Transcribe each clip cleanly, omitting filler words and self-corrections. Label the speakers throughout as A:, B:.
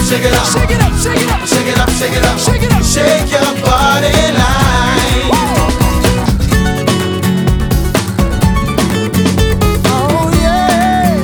A: shake it up, shake it up, shake it up, shake it up, shake it up, shake it up, shake your body line. Oh yeah,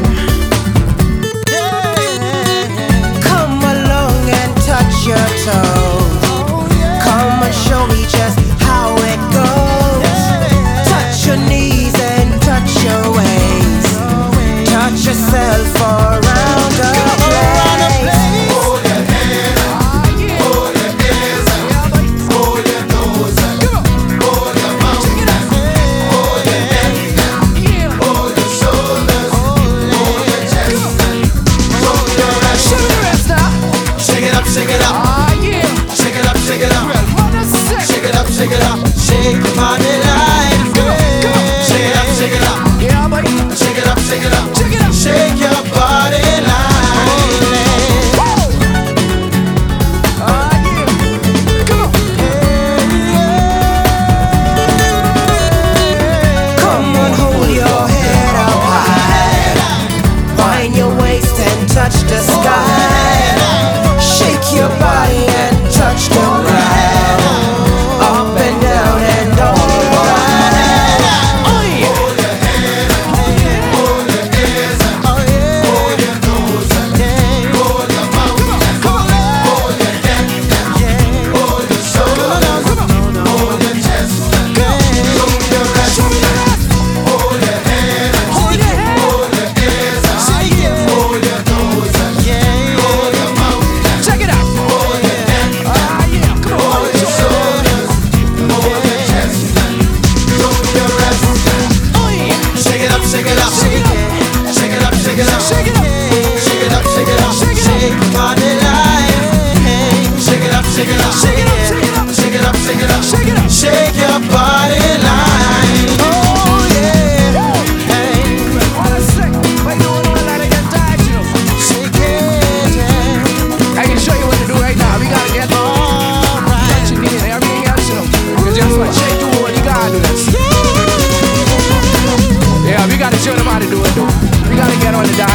A: yeah.
B: Come along and touch your toes.
A: Oh yeah.
B: Come and show me just how it goes. Touch your knees and touch your waist. Touch yourself around the place.
A: Hold your head up, hold your ears up, hold your nose up, hold your mouth up, hold your neck up, hold your shoulders, hold your chest, hold your rest. Shake it up, shake it up, shake it up, shake it up, shake it up, shake it up, shake your body line. Shake it up, shake it up, shake it up, shake it up, shake your body line.
B: Come on, hold your head up high. Wind your waist and touch the sky. Shake your body and touch the ground. Up and down and all around.
A: Hold your head up, hold your ears up, hold your nose up, hold your mouth up, hold your neck up, hold your shoulders, hold your chest, hold your rest. Hold your head up, hold your ears up, hold your nose up, hold your mouth up, hold your neck up, hold your shoulders, hold your chest, hold your rest. Shake it up, shake it up, shake it up, shake it up, shake it up, shake it up, shake it up, shake your body line. Shake it up, shake it up, shake it up, shake it up, shake it up, shake it up, shake your body line.
B: Oh yeah. Shake it, yeah.
C: I can show you what to do right now. We gotta get touching in everything else, you know. Because just what shake the wood, you gotta do this. Yeah, we gotta show them how to do it, though. We gotta get on the dance.